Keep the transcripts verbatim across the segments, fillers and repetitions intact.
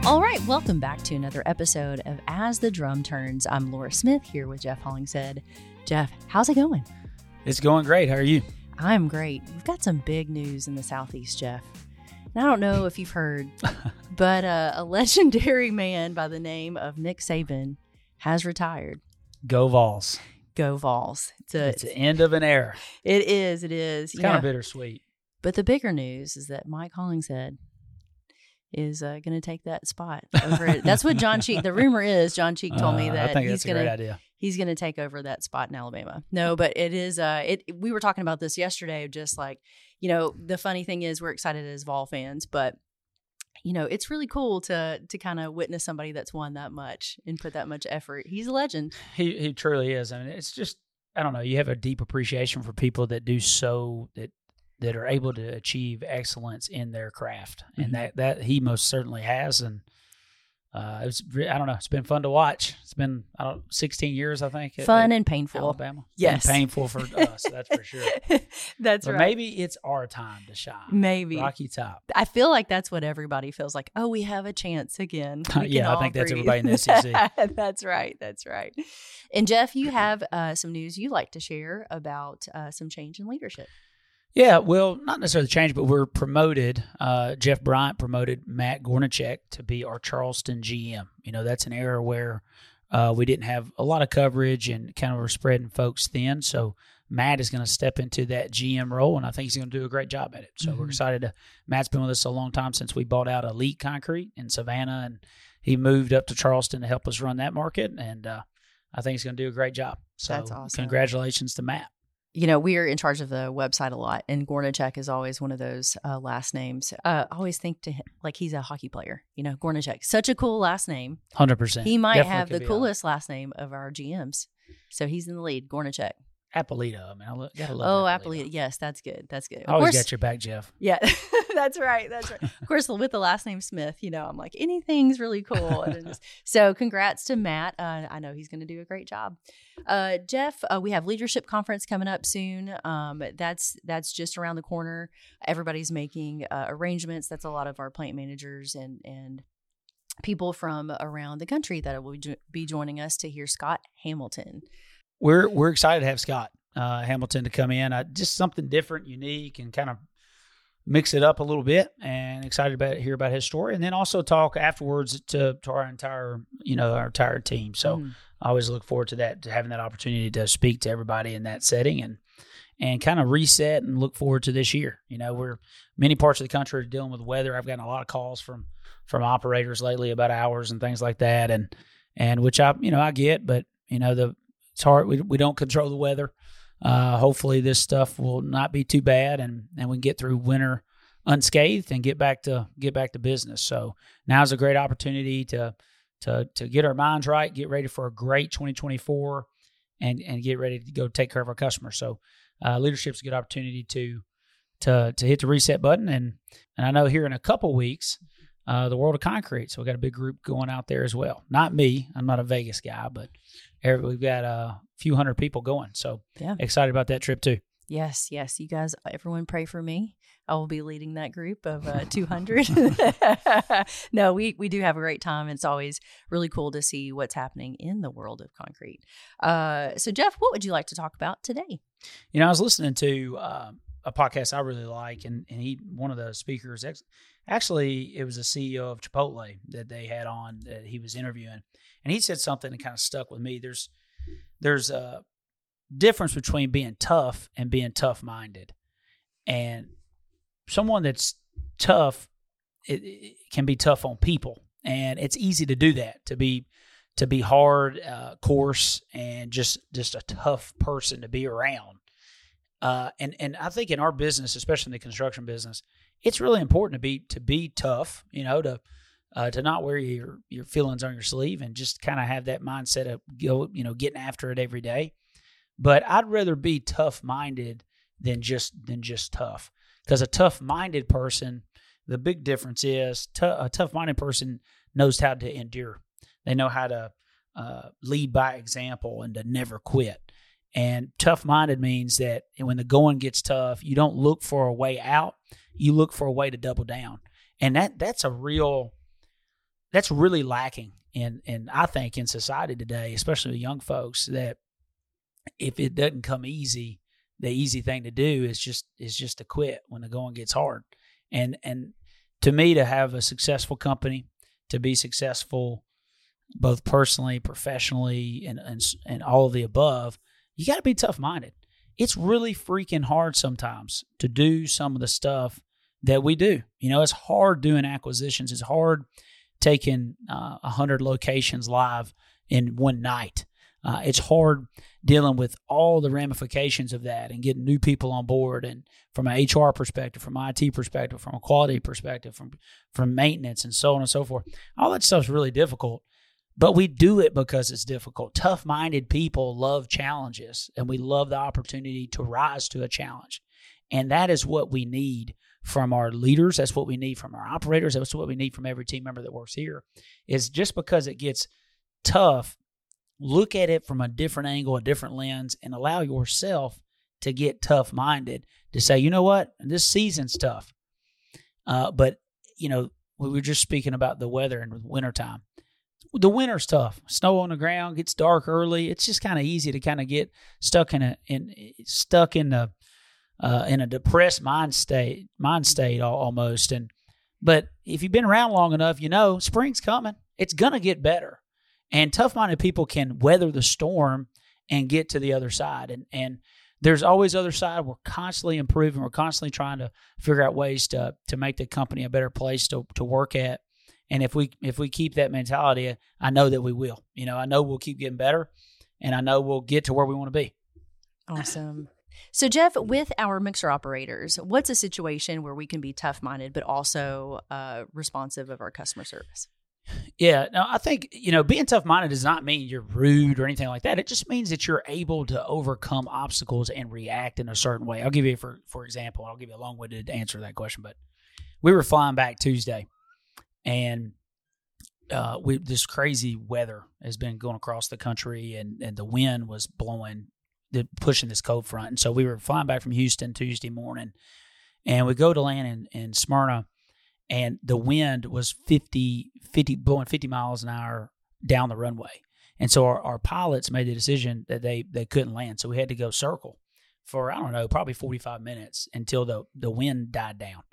All right, welcome back to another episode of As the Drum Turns. I'm Laura Smith here with Jeff Hollingshead. Jeff, how's it going? It's going great. How are you? I'm great. We've got some big news in the Southeast, Jeff. And I don't know if you've heard, but uh, a legendary man by the name of Nick Saban has retired. Go Vols. Go Vols. It's, a, it's the end of an era. It is. It is. It's kind of bittersweet. But the bigger news is that Mike Hollingshead is uh, going to take that spot over it. That's what John Cheek, the rumor is John Cheek told me that uh, I think he's that's a going great idea. He's going to take over that spot in Alabama. No, but it is, uh, it, we were talking about this yesterday, just like, you know, the funny thing is we're excited as Vol fans, but you know, it's really cool to, to kind of witness somebody that's won that much and put that much effort. He's a legend. He, he truly is. I mean, it's just, I don't know. You have a deep appreciation for people that do so that, that are able to achieve excellence in their craft. And mm-hmm. that, that he most certainly has. And uh, it was, I don't know, it's been fun to watch. It's been, I don't sixteen years, I think. Fun at, and painful. Alabama. Yes. And painful for us, that's for sure. That's but right. maybe it's our time to shine. Maybe. Rocky Top. I feel like that's what everybody feels like. Oh, we have a chance again. yeah, I think breathe. That's everybody in the S E C. That's right. That's right. And Jeff, you have uh, some news you like to share about uh, some change in leadership. Yeah, well, not necessarily change, but we're promoted. Uh, Jeff Bryant promoted Matt Gornichek to be our Charleston G M. You know, that's an era where uh, we didn't have a lot of coverage and kind of were spreading folks thin. So Matt is going to step into that G M role, and I think he's going to do a great job at it. So mm-hmm. we're excited to – Matt's been with us a long time since we bought out Elite Concrete in Savannah, and he moved up to Charleston to help us run that market, and uh, I think he's going to do a great job. So that's awesome. Congratulations to Matt. You know, we are in charge of the website a lot, and Gornichek is always one of those uh, last names. Uh, I always think to him like he's a hockey player. You know, Gornichek, such a cool last name. one hundred percent. He might Definitely have the be coolest last name of our G Ms. So he's in the lead, Gornichek. Appolito. I mean, I lo- gotta love Oh, Appolito. Appolito. Yes, that's good. That's good. Of I always course, got your back, Jeff. Yeah, that's right. That's right. Of course, with the last name Smith, you know, I'm like, anything's really cool. And just, so congrats to Matt. Uh, I know he's going to do a great job. Uh, Jeff, uh, we have leadership conference coming up soon. Um, that's that's just around the corner. Everybody's making uh, arrangements. That's a lot of our plant managers and and people from around the country that will be joining us to hear Scott Hamilton. We're we're excited to have Scott uh, Hamilton to come in. Uh, just something different, unique, and kind of mix it up a little bit. And excited about hear about his story, and then also talk afterwards to to our entire you know our entire team. So mm. I always look forward to that, to having that opportunity to speak to everybody in that setting and and kind of reset and look forward to this year. You know, we're many parts of the country are dealing with weather. I've gotten a lot of calls from from operators lately about hours and things like that, and and which I you know I get, but you know the It's hard. We we don't control the weather. Uh, hopefully, this stuff will not be too bad, and, and we can get through winter unscathed and get back to get back to business. So now's a great opportunity to to to get our minds right, get ready for a great twenty twenty-four, and and get ready to go take care of our customers. So uh, leadership's a good opportunity to to to hit the reset button, and and I know here in a couple weeks. Uh, the World of Concrete. So we got a big group going out there as well. Not me. I'm not a Vegas guy, but every, we've got a few hundred people going. So yeah. Excited about that trip too. Yes, yes. You guys, everyone pray for me. I will be leading that group of uh, two hundred. No, we, we do have a great time. It's always really cool to see what's happening in the world of concrete. Uh, so Jeff, what would you like to talk about today? You know, I was listening to uh, a podcast I really like, and, and he, one of the speakers, actually, it was a C E O of Chipotle that they had on that he was interviewing, and he said something that kind of stuck with me. There's, there's a difference between being tough and being tough-minded, and someone that's tough, it, it can be tough on people, and it's easy to do that, to be, to be hard, uh, coarse, and just, just a tough person to be around. Uh, and, and I think in our business, especially in the construction business, it's really important to be to be tough, you know, to uh, to not wear your, your feelings on your sleeve and just kind of have that mindset of go, you know, getting after it every day. But I'd rather be tough-minded than just than just tough, because a tough-minded person, the big difference is t- a tough-minded person knows how to endure. They know how to uh, lead by example and to never quit. And tough-minded means that when the going gets tough, you don't look for a way out. You look for a way to double down. And that that's a real that's really lacking in, in, I think, in society today, especially with young folks, that if it doesn't come easy, the easy thing to do is just is just to quit when the going gets hard. And and to me, to have a successful company, to be successful both personally, professionally, and and, and all of the above, you got to be tough-minded. It's really freaking hard sometimes to do some of the stuff that we do. You know, it's hard doing acquisitions. It's hard taking uh, one hundred locations live in one night. Uh, it's hard dealing with all the ramifications of that and getting new people on board, and from an H R perspective, from an I T perspective, from a quality perspective, from from maintenance, and so on and so forth. All that stuff's really difficult, but we do it because it's difficult. Tough-minded people love challenges, and we love the opportunity to rise to a challenge. And that is what we need from our leaders. That's what we need from our operators. That's what we need from every team member that works here. Is just because it gets tough, look at it from a different angle, a different lens, and allow yourself to get tough-minded to say, you know what, this season's tough. Uh, but, you know, we were just speaking about the weather in the wintertime. The winter's tough. Snow on the ground, gets dark early. It's just kind of easy to kind of get stuck in a in stuck in the uh, in a depressed mind state, mind state almost. And but if you've been around long enough, you know spring's coming. It's gonna get better. And tough-minded people can weather the storm and get to the other side. And and there's always other side. We're constantly improving. We're constantly trying to figure out ways to to make the company a better place to to work at. And if we if we keep that mentality, I know that we will. You know, I know we'll keep getting better, and I know we'll get to where we want to be. Awesome. So, Jeff, with our mixer operators, what's a situation where we can be tough-minded but also uh, responsive of our customer service? Yeah, no, I think, you know, being tough-minded does not mean you're rude or anything like that. It just means that you're able to overcome obstacles and react in a certain way. I'll give you, for for example, I'll give you a long-winded answer to that question, but we were flying back Tuesday, and uh, we this crazy weather has been going across the country, and, and the wind was blowing, the, pushing this cold front. And so we were flying back from Houston Tuesday morning, and we go to land in, in Smyrna, and the wind was fifty, fifty, blowing fifty miles an hour down the runway. And so our, our pilots made the decision that they, they couldn't land. So we had to go circle for, I don't know, probably forty-five minutes until the, the wind died down.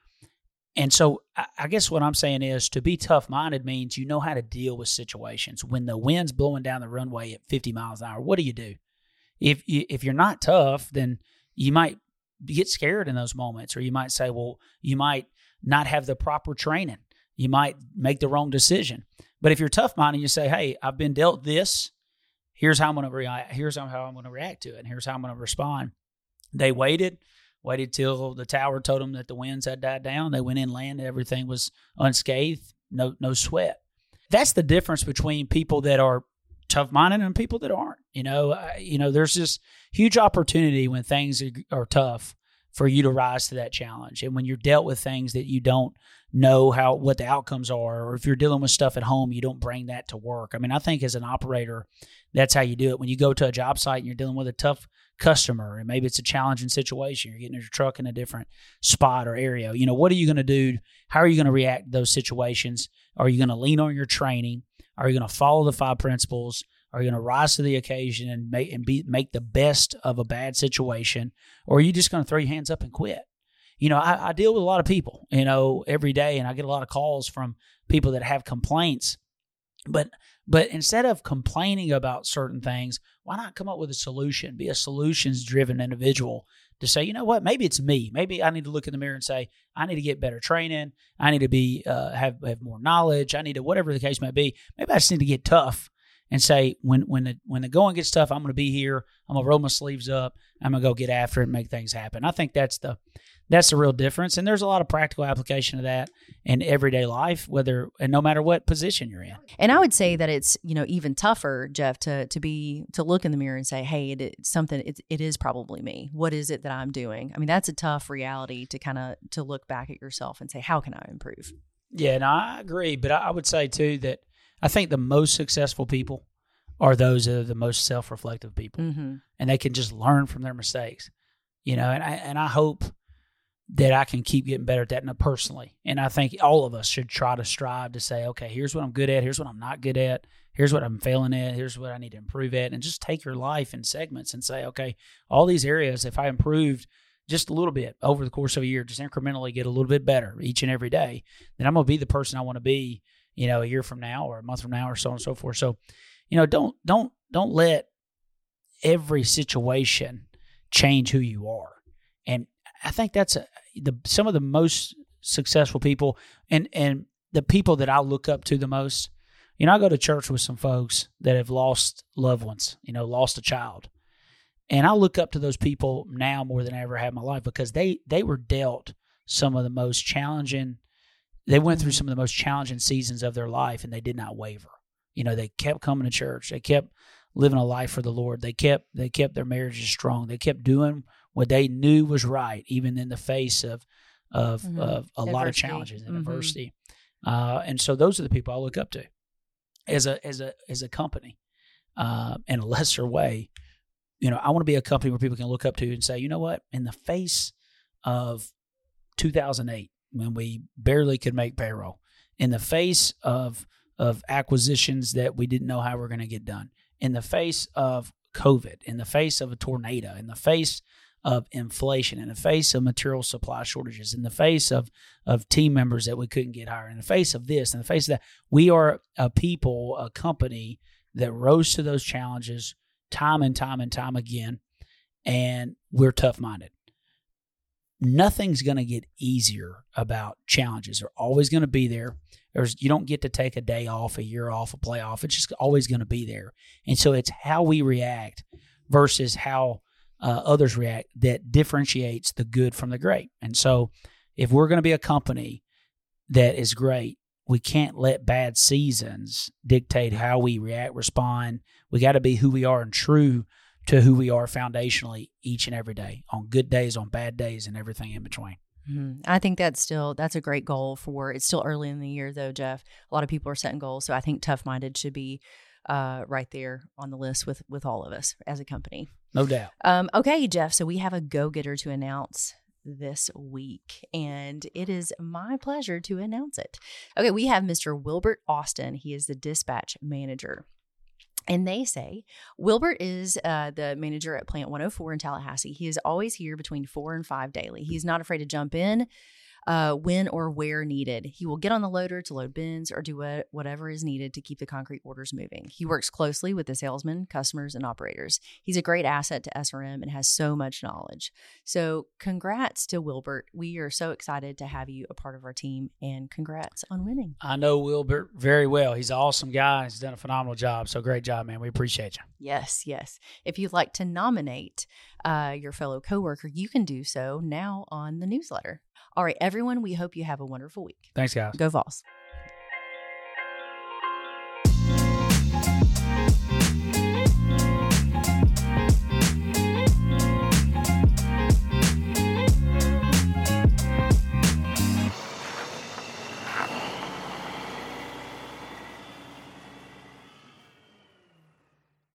And so I, I guess what I'm saying is, to be tough-minded means you know how to deal with situations. When the wind's blowing down the runway at fifty miles an hour, what do you do? If you, if you're not tough, then you might get scared in those moments, or you might say, well, you might not have the proper training. You might make the wrong decision. But if you're tough-minded, you say, hey, I've been dealt this. Here's how I'm going to react. Here's how I'm going to react to it. And here's how I'm going to respond. They waited, waited till the tower told them that the winds had died down. They went in, landed. Everything was unscathed. No, no sweat. That's the difference between people that are tough-minded and people that aren't. You know, uh, you know, there's this huge opportunity when things are, are tough for you to rise to that challenge. And when you're dealt with things that you don't know how, what the outcomes are, or if you're dealing with stuff at home, you don't bring that to work. I mean, I think as an operator, that's how you do it. When you go to a job site and you're dealing with a tough customer, and maybe it's a challenging situation, you're getting your truck in a different spot or area, you know, what are you going to do? How are you going to react to those situations? Are you going to lean on your training? Are you going to follow the five principles? Are you going to rise to the occasion and make and be make the best of a bad situation, or are you just going to throw your hands up and quit? You know, I, I deal with a lot of people, you know, every day, and I get a lot of calls from people that have complaints. But but instead of complaining about certain things, why not come up with a solution? Be a solutions-driven individual to say, you know what, maybe it's me. Maybe I need to look in the mirror and say, I need to get better training. I need to be uh, have have more knowledge. I need to, whatever the case may be. Maybe I just need to get tough and say, when when the when the going gets tough, I'm going to be here. I'm going to roll my sleeves up. I'm going to go get after it and make things happen. I think that's the that's the real difference. And there's a lot of practical application of that in everyday life, whether and no matter what position you're in. And I would say that it's, you know, even tougher, Jeff, to to be to look in the mirror and say, hey, it, it's something. It, it is probably me. What is it that I'm doing? I mean, that's a tough reality to kind of to look back at yourself and say, how can I improve? Yeah, no, I agree. But I, I would say too that I think the most successful people are those that are the most self-reflective people, mm-hmm. and they can just learn from their mistakes, you know. And I and I hope that I can keep getting better at that personally. And I think all of us should try to strive to say, okay, here's what I'm good at. Here's what I'm not good at. Here's what I'm failing at. Here's what I need to improve at. And just take your life in segments and say, okay, all these areas, if I improved just a little bit over the course of a year, just incrementally get a little bit better each and every day, then I'm going to be the person I want to be, you know, a year from now or a month from now or so on and so forth. So, you know, don't, don't, don't let every situation change who you are. And I think that's a, the some of the most successful people and, and the people that I look up to the most. You know, I go to church with some folks that have lost loved ones, you know, lost a child. And I look up to those people now more than I ever have in my life because they, they were dealt some of the most challenging, they went through some of the most challenging seasons of their life and they did not waver. You know, they kept coming to church. They kept living a life for the Lord. They kept, they kept their marriages strong. They kept doing what they knew was right, even in the face of, of, mm-hmm. of a adversity. lot of challenges and mm-hmm. adversity. Uh, and so those are the people I look up to as a, as a, as a company, uh, in a lesser way. You know, I want to be a company where people can look up to and say, you know what, in the face of two thousand eight, when we barely could make payroll, in the face of, of acquisitions that we didn't know how we were going to get done, in the face of COVID, in the face of a tornado, in the face of inflation, in the face of material supply shortages, in the face of, of team members that we couldn't get hired, in the face of this, in the face of that, we are a people, a company that rose to those challenges time and time and time again, and we're tough-minded. Nothing's going to get easier about challenges. They're always going to be there. There's, you don't get to take a day off, a year off, a play off. It's just always going to be there. And so it's how we react versus how uh, others react that differentiates the good from the great. And so if we're going to be a company that is great, we can't let bad seasons dictate how we react, respond. We got to be who we are and true to who we are foundationally each and every day, on good days, on bad days, and everything in between. Mm-hmm. I think that's still, that's a great goal for, it's still early in the year though, Jeff. A lot of people are setting goals. So I think tough-minded should be uh, right there on the list with, with all of us as a company. No doubt. Um, okay, Jeff. So we have a go-getter to announce this week, and it is my pleasure to announce it. Okay, we have Mister Wilbert Austin. He is the dispatch manager. And they say Wilbert is uh, the manager at Plant one oh four in Tallahassee. He is always here between four and five daily. He's not afraid to jump in uh, when or where needed. He will get on the loader to load bins or do what, whatever is needed to keep the concrete orders moving. He works closely with the salesmen, customers, and operators. He's a great asset to S R M and has so much knowledge. So congrats to Wilbert. We are so excited to have you a part of our team, and congrats on winning. I know Wilbert very well. He's an awesome guy. He's done a phenomenal job. So great job, man. We appreciate you. Yes, yes. If you'd like to nominate uh, your fellow coworker, you can do so now on the newsletter. All right, everyone, we hope you have a wonderful week. Thanks, guys. Go Vols.